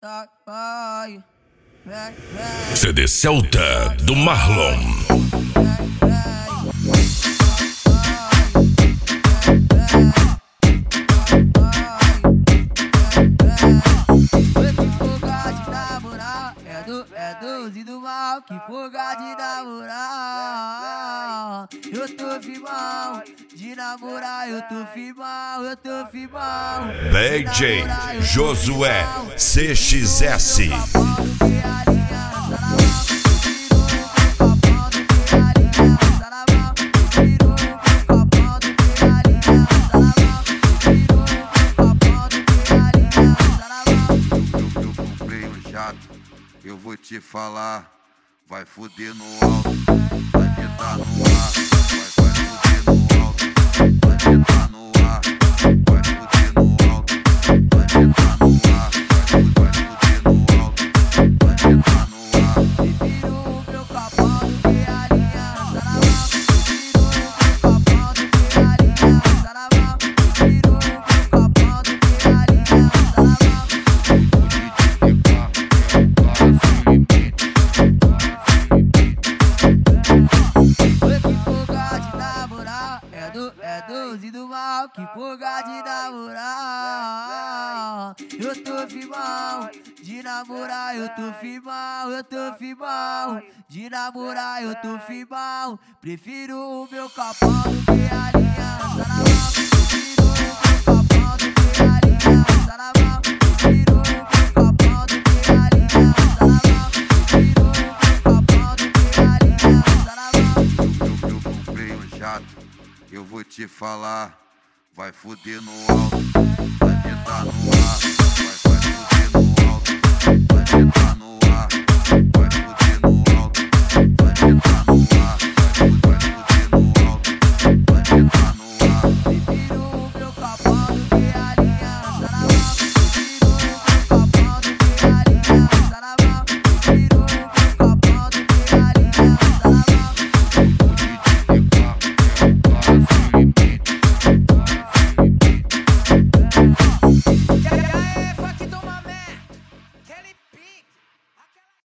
CD Celta do Marlon. É doze do mal, que folga de namorar. Eu tô firmão, de namorar, eu tô firmão, eu tô firmão. DJ Josué CXS. Eu vou te falar, vai fuder no alto, vai meter no ar, vai fuder no alto, vai meter no ar, vai fuder no alto, vai meter no ar, vai fuder no alto, vai meter no ar. Prefiro o meu capão do que a linha, saravá. Prefiro o meu capão do que a linha, saravá. Prefiro o meu capão do que a linha, saravá. É doze do mal, que folga de namorar. Eu tô firmão, de namorar, eu tô firmão, eu tô firmão. De namorar, eu tô firmão. Prefiro o meu capão do que a linha, saravá. Prefiro o meu capão do que a linha, saravá. Prefiro o meu capão do que a linha, saravá. Prefiro o meu capão do que a linha, saravá. Eu comprei um jato, eu vou te falar, vai fuder no alto, vai meter no ar, vai fuder no